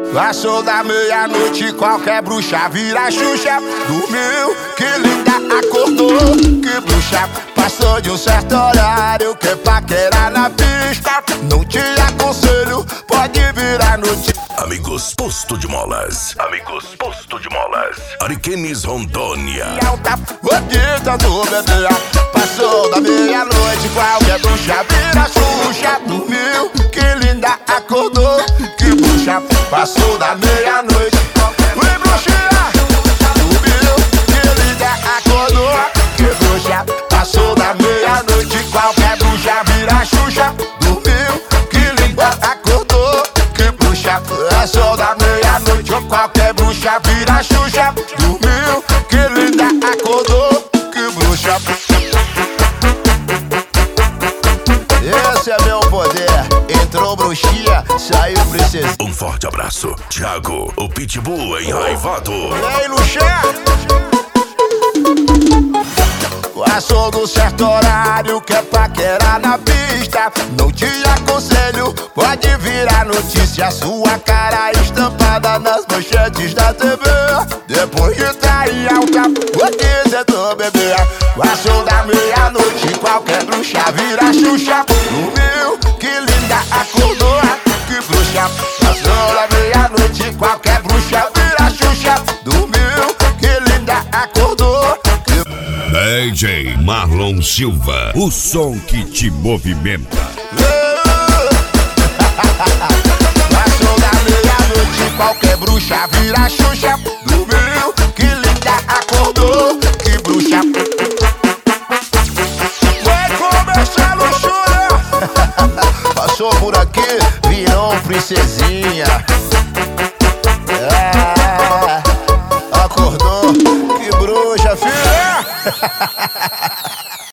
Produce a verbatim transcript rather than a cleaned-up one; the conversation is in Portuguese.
Passou da meia-noite, qualquer bruxa vira Xuxa. Dormiu, que linda, acordou, que bruxa. Passou de um certo horário, que paquera na pista. Não te aconselho, pode virar notícia. Amigos Posto de Molas. Amigos Posto de Molas. Ariquemes, Rondônia. Alta bonita do bebê. Passou da meia-noite, qualquer bruxa vira Xuxa. Dormiu, que linda, acordou, que bruxa. Passou da meia-noite. Oi, bruxinha! Dormiu, que linda, acordou, que bruxa. Passou da meia-noite, qualquer bruxa vira Xuxa. Dormiu, que linda, acordou, que bruxa. Passou da meia-noite, qualquer bruxa vira Xuxa. Dormiu, que linda, acordou, que bruxa. Esse é meu poder. Entrou bruxinha, saiu princesa. Um forte abraço, Thiago, o Pitbull enraivado. E aí, Luxé? Passou do certo horário, que é paquera na pista. Não te aconselho, pode virar notícia. Sua cara estampada nas manchetes da T V. Depois de tá em alta, vou dizer do bebê. Passou da meia-noite, qualquer bruxa vira Xuxa. Dormiu, que linda, acordou, que bruxa. Passou da meia-noite, qualquer bruxa vira Xuxa. Dormiu, que linda, acordou. D J Marlon Silva, o som que te movimenta. Passou da meia-noite, qualquer bruxa vira Xuxa. Dormiu, que linda, acordou, que bruxa. Vai começar luxúria. Passou por aqui, virou princesinha. É, acordou, que bruxa, filha.